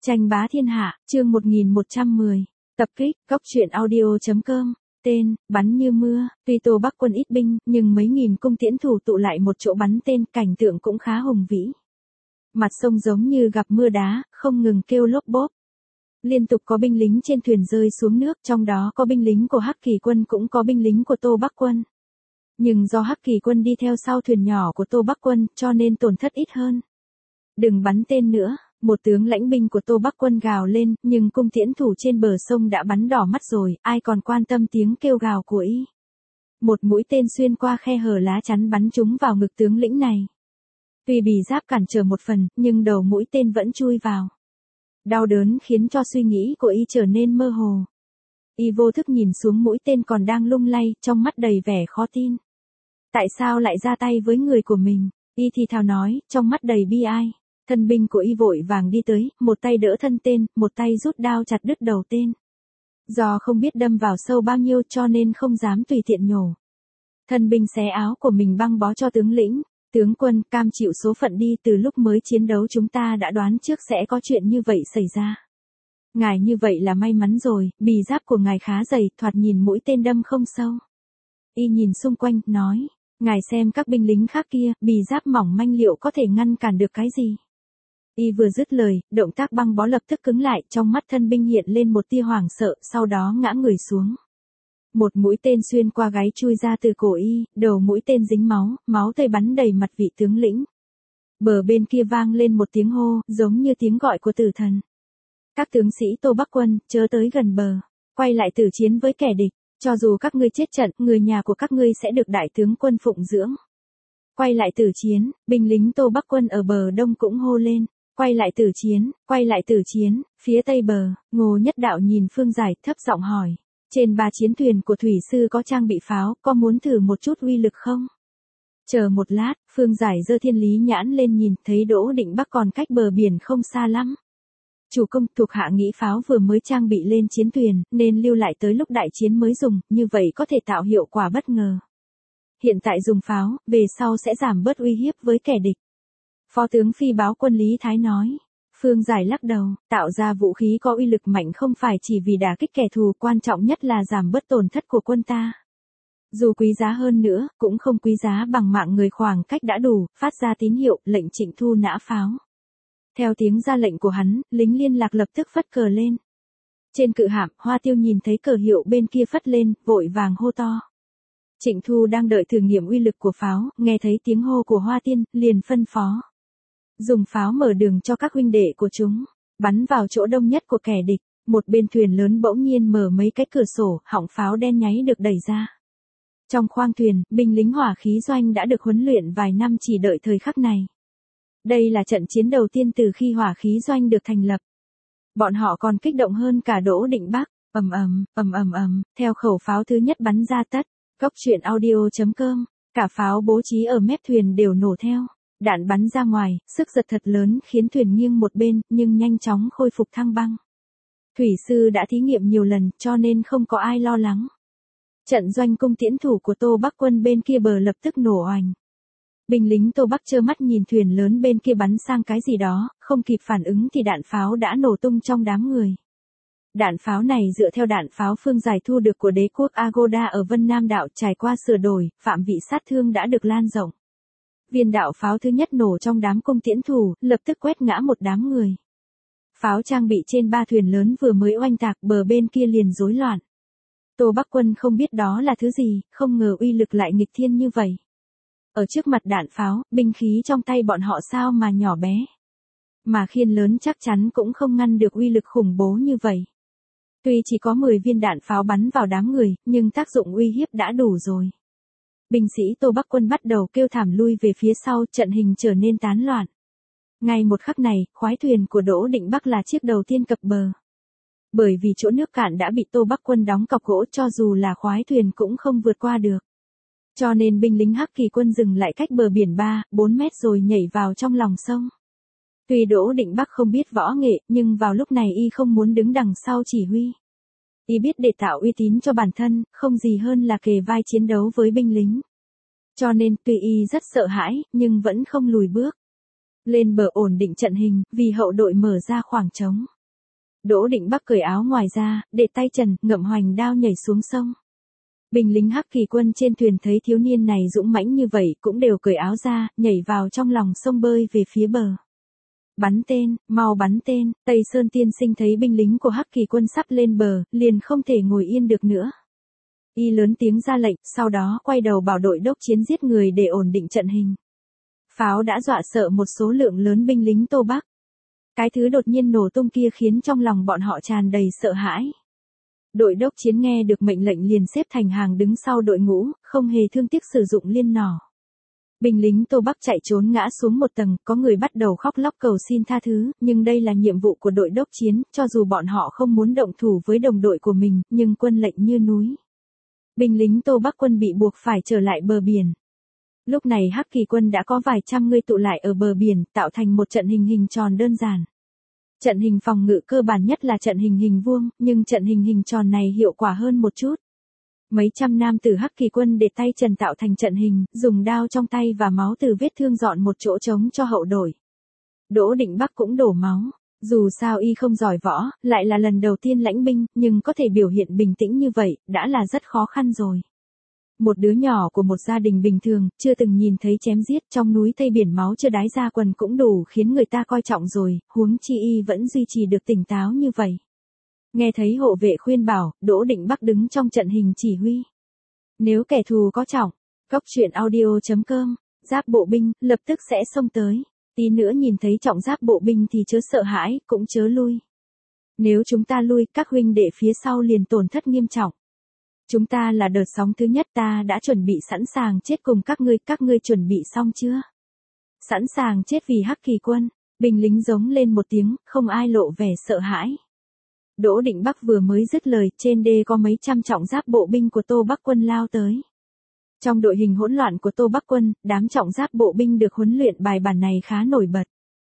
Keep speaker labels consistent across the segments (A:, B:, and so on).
A: Tranh bá thiên hạ, chương 1110. Tập kích, Cốc truyện audio.com. Tên, bắn như mưa. Tuy Tô Bắc quân ít binh, nhưng mấy nghìn cung tiễn thủ tụ lại một chỗ bắn tên, cảnh tượng cũng khá hùng vĩ. Mặt sông giống như gặp mưa đá, không ngừng kêu lốp bốp. Liên tục có binh lính trên thuyền rơi xuống nước, trong đó có binh lính của Hắc Kỳ quân cũng có binh lính của Tô Bắc quân. Nhưng do Hắc Kỳ quân đi theo sau thuyền nhỏ của Tô Bắc quân, cho nên tổn thất ít hơn. Đừng bắn tên nữa. Một tướng lãnh binh của Tô Bắc quân gào lên, nhưng cung tiễn thủ trên bờ sông đã bắn đỏ mắt rồi, ai còn quan tâm tiếng kêu gào của y. Một mũi tên xuyên qua khe hở lá chắn bắn trúng vào ngực tướng lĩnh này. Tuy bì giáp cản trở một phần, nhưng đầu mũi tên vẫn chui vào. Đau đớn khiến cho suy nghĩ của y trở nên mơ hồ. Y vô thức nhìn xuống mũi tên còn đang lung lay, trong mắt đầy vẻ khó tin. Tại sao lại ra tay với người của mình? Y thì thào nói, trong mắt đầy bi ai. Thân binh của y vội vàng đi tới, một tay đỡ thân tên, một tay rút đao chặt đứt đầu tên. Do không biết đâm vào sâu bao nhiêu cho nên không dám tùy tiện nhổ. Thân binh xé áo của mình băng bó cho tướng lĩnh. Tướng quân, cam chịu số phận đi, từ lúc mới chiến đấu chúng ta đã đoán trước sẽ có chuyện như vậy xảy ra. Ngài như vậy là may mắn rồi, bì giáp của ngài khá dày, thoạt nhìn mũi tên đâm không sâu. Y nhìn xung quanh, nói, ngài xem các binh lính khác kia, bì giáp mỏng manh liệu có thể ngăn cản được cái gì. Y vừa dứt lời, động tác băng bó lập tức cứng lại, trong mắt thân binh hiện lên một tia hoảng sợ, sau đó ngã người xuống. Một mũi tên xuyên qua gáy chui ra từ cổ y, đầu mũi tên dính máu, máu tươi bắn đầy mặt vị tướng lĩnh. Bờ bên kia vang lên một tiếng hô, giống như tiếng gọi của tử thần. Các tướng sĩ Tô Bắc quân, chớ tới gần bờ, quay lại tử chiến với kẻ địch, cho dù các ngươi chết trận, người nhà của các ngươi sẽ được đại tướng quân phụng dưỡng. Quay lại tử chiến, binh lính Tô Bắc quân ở bờ đông cũng hô lên. Quay lại tử chiến, quay lại tử chiến. Phía tây bờ, Ngô Nhất Đạo nhìn Phương Giải thấp giọng hỏi. Trên 3 chiến thuyền của thủy sư có trang bị pháo, có muốn thử một chút uy lực không? Chờ một lát, Phương Giải giơ thiên lý nhãn lên nhìn, thấy Đỗ Định Bắc còn cách bờ biển không xa lắm. Chủ công, thuộc hạ nghĩ pháo vừa mới trang bị lên chiến thuyền, nên lưu lại tới lúc đại chiến mới dùng, như vậy có thể tạo hiệu quả bất ngờ. Hiện tại dùng pháo, về sau sẽ giảm bớt uy hiếp với kẻ địch. Phó tướng phi báo quân Lý Thái nói. Phương Giải lắc đầu, tạo ra vũ khí có uy lực mạnh không phải chỉ vì đả kích kẻ thù, quan trọng nhất là giảm bớt tổn thất của quân ta. Dù quý giá hơn nữa, cũng không quý giá bằng mạng người, khoảng cách đã đủ, phát ra tín hiệu, lệnh Trịnh thu nã pháo. Theo tiếng ra lệnh của hắn, lính liên lạc lập tức phất cờ lên. Trên cự hạm, Hoa Tiêu nhìn thấy cờ hiệu bên kia phất lên, vội vàng hô to. Trịnh Thu đang đợi thử nghiệm uy lực của pháo, nghe thấy tiếng hô của Hoa Tiên, liền phân phó. Dùng pháo mở đường cho các huynh đệ của chúng, bắn vào chỗ đông nhất của kẻ địch. Một bên thuyền lớn bỗng nhiên mở mấy cái cửa sổ, họng pháo đen nháy được đẩy ra. Trong khoang thuyền, binh lính hỏa khí doanh đã được huấn luyện vài năm chỉ đợi thời khắc này. Đây là trận chiến đầu tiên từ khi hỏa khí doanh được thành lập. Bọn họ còn kích động hơn cả Đỗ Định Bắc. Ầm ầm, ầm ầm ầm, theo khẩu pháo thứ nhất bắn ra tất. Cốc truyện audio.com. Cả pháo bố trí ở mép thuyền đều nổ theo. Đạn bắn ra ngoài, sức giật thật lớn khiến thuyền nghiêng một bên, nhưng nhanh chóng khôi phục thăng băng. Thủy sư đã thí nghiệm nhiều lần, cho nên không có ai lo lắng. Trận doanh cung tiễn thủ của Tô Bắc quân bên kia bờ lập tức nổ oành. Binh lính Tô Bắc trơ mắt nhìn thuyền lớn bên kia bắn sang cái gì đó, không kịp phản ứng thì đạn pháo đã nổ tung trong đám người. Đạn pháo này dựa theo đạn pháo Phương Giải thu được của đế quốc Agoda ở Vân Nam Đạo, trải qua sửa đổi, phạm vị sát thương đã được lan rộng. Viên đạo pháo thứ nhất nổ trong đám cung tiễn thủ, lập tức quét ngã một đám người. Pháo trang bị trên 3 thuyền lớn vừa mới oanh tạc, bờ bên kia liền rối loạn. Tô Bắc quân không biết đó là thứ gì, không ngờ uy lực lại nghịch thiên như vậy. Ở trước mặt đạn pháo, binh khí trong tay bọn họ sao mà nhỏ bé. Mà khiên lớn chắc chắn cũng không ngăn được uy lực khủng bố như vậy. Tuy chỉ có 10 viên đạn pháo bắn vào đám người, nhưng tác dụng uy hiếp đã đủ rồi. Binh sĩ Tô Bắc quân bắt đầu kêu thảm lui về phía sau, trận hình trở nên tán loạn. Ngay một khắc này, khoái thuyền của Đỗ Định Bắc là chiếc đầu tiên cập bờ. Bởi vì chỗ nước cạn đã bị Tô Bắc quân đóng cọc gỗ, cho dù là khoái thuyền cũng không vượt qua được. Cho nên binh lính Hắc Kỳ quân dừng lại cách bờ biển 3-4 mét rồi nhảy vào trong lòng sông. Tuy Đỗ Định Bắc không biết võ nghệ, nhưng vào lúc này y không muốn đứng đằng sau chỉ huy. Y biết để tạo uy tín cho bản thân, không gì hơn là kề vai chiến đấu với binh lính. Cho nên tuy y rất sợ hãi, nhưng vẫn không lùi bước. Lên bờ ổn định trận hình, vì hậu đội mở ra khoảng trống. Đỗ Định Bắc cởi áo ngoài ra, để tay trần, ngậm hoành đao nhảy xuống sông. Binh lính Hắc Kỳ quân trên thuyền thấy thiếu niên này dũng mãnh như vậy cũng đều cởi áo ra, nhảy vào trong lòng sông bơi về phía bờ. Bắn tên, mau bắn tên, Tây Sơn tiên sinh thấy binh lính của Hắc Kỳ quân sắp lên bờ, liền không thể ngồi yên được nữa. Y lớn tiếng ra lệnh, sau đó quay đầu bảo đội đốc chiến giết người để ổn định trận hình. Pháo đã dọa sợ một số lượng lớn binh lính Tô Bắc. Cái thứ đột nhiên nổ tung kia khiến trong lòng bọn họ tràn đầy sợ hãi. Đội đốc chiến nghe được mệnh lệnh liền xếp thành hàng đứng sau đội ngũ, không hề thương tiếc sử dụng liên nỏ. Binh lính Tô Bắc chạy trốn ngã xuống một tầng, có người bắt đầu khóc lóc cầu xin tha thứ, nhưng đây là nhiệm vụ của đội đốc chiến, cho dù bọn họ không muốn động thủ với đồng đội của mình, nhưng quân lệnh như núi. Binh lính Tô Bắc quân bị buộc phải trở lại bờ biển. Lúc này Hắc Kỳ quân đã có vài trăm người tụ lại ở bờ biển, tạo thành một trận hình tròn đơn giản. Trận hình phòng ngự cơ bản nhất là trận hình vuông, nhưng trận hình tròn này hiệu quả hơn một chút. Mấy trăm nam tử Hắc Kỳ quân để tay trần tạo thành trận hình, dùng đao trong tay và máu từ vết thương dọn một chỗ trống cho hậu đội. Đỗ Định Bắc cũng đổ máu. Dù sao y không giỏi võ, lại là lần đầu tiên lãnh binh, nhưng có thể biểu hiện bình tĩnh như vậy, đã là rất khó khăn rồi. Một đứa nhỏ của một gia đình bình thường, chưa từng nhìn thấy chém giết trong núi Tây biển máu chưa đái ra quần cũng đủ khiến người ta coi trọng rồi, huống chi y vẫn duy trì được tỉnh táo như vậy. Nghe thấy hộ vệ khuyên bảo, Đỗ Định Bắc đứng trong trận hình chỉ huy. Nếu kẻ thù có trọng, cóc truyện audio.com, giáp bộ binh, lập tức sẽ xông tới. Tí nữa nhìn thấy trọng giáp bộ binh thì chớ sợ hãi, cũng chớ lui. Nếu chúng ta lui, các huynh đệ phía sau liền tổn thất nghiêm trọng. Chúng ta là đợt sóng thứ nhất, ta đã chuẩn bị sẵn sàng chết cùng các ngươi chuẩn bị xong chưa? Sẵn sàng chết vì Hắc Kỳ quân, binh lính giống lên một tiếng, không ai lộ vẻ sợ hãi. Đỗ Định Bắc vừa mới dứt lời, trên đê có mấy trăm trọng giáp bộ binh của Tô Bắc quân lao tới. Trong đội hình hỗn loạn của Tô Bắc quân, đám trọng giáp bộ binh được huấn luyện bài bản này khá nổi bật.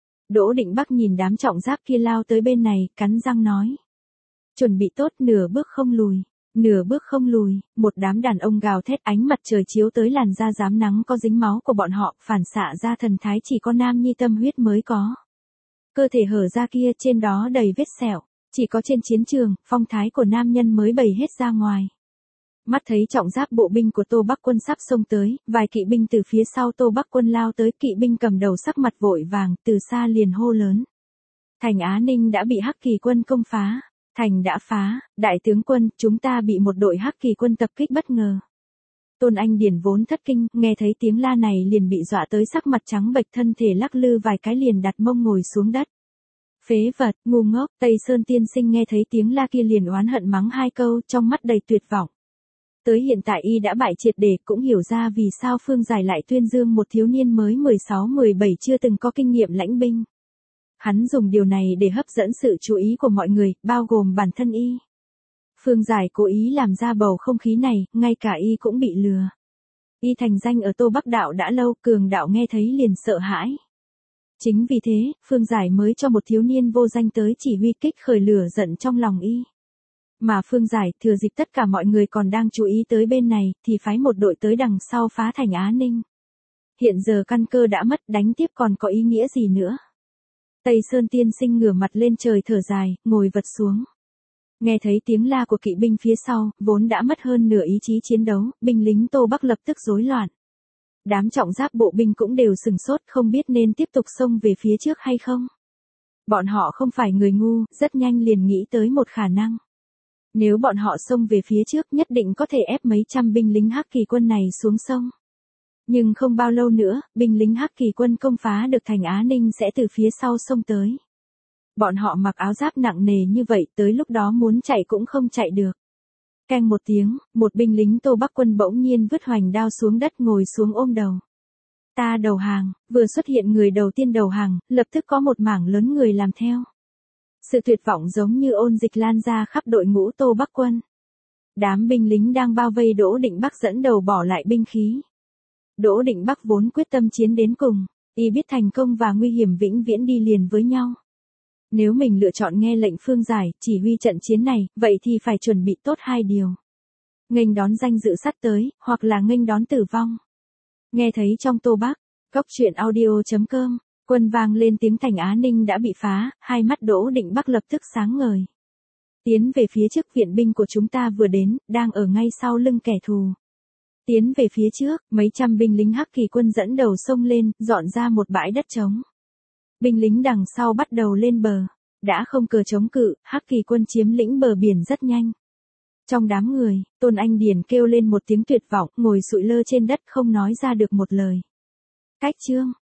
A: Đỗ Định Bắc nhìn đám trọng giáp kia lao tới bên này, cắn răng nói. Chuẩn bị tốt, nửa bước không lùi. Nửa bước không lùi, một đám đàn ông gào thét, ánh mặt trời chiếu tới làn da rám nắng có dính máu của bọn họ, phản xạ ra thần thái chỉ có nam nhi tâm huyết mới có. Cơ thể hở ra kia trên đó đầy vết sẹo, chỉ có trên chiến trường, phong thái của nam nhân mới bày hết ra ngoài. Mắt thấy trọng giáp bộ binh của Tô Bắc quân sắp xông tới, vài kỵ binh từ phía sau Tô Bắc quân lao tới, kỵ binh cầm đầu sắc mặt vội vàng, từ xa liền hô lớn. Thành Á Ninh đã bị Hắc Kỳ quân công phá. Thành đã phá, đại tướng quân, chúng ta bị một đội Hắc Kỳ quân tập kích bất ngờ. Tôn Anh Điển vốn thất kinh, nghe thấy tiếng la này liền bị dọa tới sắc mặt trắng bệch, thân thể lắc lư vài cái liền đặt mông ngồi xuống đất. Phế vật, ngu ngốc, Tây Sơn tiên sinh nghe thấy tiếng la kia liền oán hận mắng hai câu, trong mắt đầy tuyệt vọng. Tới hiện tại y đã bại triệt để, cũng hiểu ra vì sao Phương Giải lại tuyên dương một thiếu niên mới 16-17 chưa từng có kinh nghiệm lãnh binh. Hắn dùng điều này để hấp dẫn sự chú ý của mọi người, bao gồm bản thân y. Phương Giải cố ý làm ra bầu không khí này, ngay cả y cũng bị lừa. Y thành danh ở Tô Bắc đạo đã lâu, cường đạo nghe thấy liền sợ hãi. Chính vì thế, Phương Giải mới cho một thiếu niên vô danh tới chỉ huy kích khởi lửa giận trong lòng y. Mà Phương Giải thừa dịp tất cả mọi người còn đang chú ý tới bên này, thì phái một đội tới đằng sau phá thành Á Ninh. Hiện giờ căn cơ đã mất, đánh tiếp còn có ý nghĩa gì nữa. Tây Sơn tiên sinh ngửa mặt lên trời thở dài, ngồi vật xuống. Nghe thấy tiếng la của kỵ binh phía sau, vốn đã mất hơn nửa ý chí chiến đấu, binh lính Tô Bắc lập tức rối loạn. Đám trọng giáp bộ binh cũng đều sừng sốt, không biết nên tiếp tục xông về phía trước hay không. Bọn họ không phải người ngu, rất nhanh liền nghĩ tới một khả năng. Nếu bọn họ xông về phía trước nhất định có thể ép mấy trăm binh lính Hắc Kỳ quân này xuống sông. Nhưng không bao lâu nữa, binh lính Hắc Kỳ quân công phá được thành Á Ninh sẽ từ phía sau xông tới. Bọn họ mặc áo giáp nặng nề như vậy, tới lúc đó muốn chạy cũng không chạy được. Keng một tiếng, một binh lính Tô Bắc quân bỗng nhiên vứt hoành đao xuống đất, ngồi xuống ôm đầu. Ta đầu hàng, vừa xuất hiện người đầu tiên đầu hàng, lập tức có một mảng lớn người làm theo. Sự tuyệt vọng giống như ôn dịch lan ra khắp đội ngũ Tô Bắc quân. Đám binh lính đang bao vây Đỗ Định Bắc dẫn đầu bỏ lại binh khí. Đỗ Định Bắc vốn quyết tâm chiến đến cùng, y biết thành công và nguy hiểm vĩnh viễn đi liền với nhau. Nếu mình lựa chọn nghe lệnh Phương Giải, chỉ huy trận chiến này, vậy thì phải chuẩn bị tốt hai điều. Nghênh đón danh dự sắp tới, hoặc là nghênh đón tử vong. Nghe thấy trong Tô Bắc, cóc truyện audio.com Quân vang lên tiếng thành Á Ninh đã bị phá, hai mắt Đỗ Định Bắc lập tức sáng ngời. Tiến về phía trước, viện binh của chúng ta vừa đến, đang ở ngay sau lưng kẻ thù. Tiến về phía trước, mấy trăm binh lính Hắc Kỳ quân dẫn đầu xông lên, dọn ra một bãi đất trống. Binh lính đằng sau bắt đầu lên bờ. Đã không cờ chống cự, Hắc Kỳ quân chiếm lĩnh bờ biển rất nhanh. Trong đám người, Tôn Anh Điền kêu lên một tiếng tuyệt vọng, ngồi sụi lơ trên đất không nói ra được một lời. Cách chương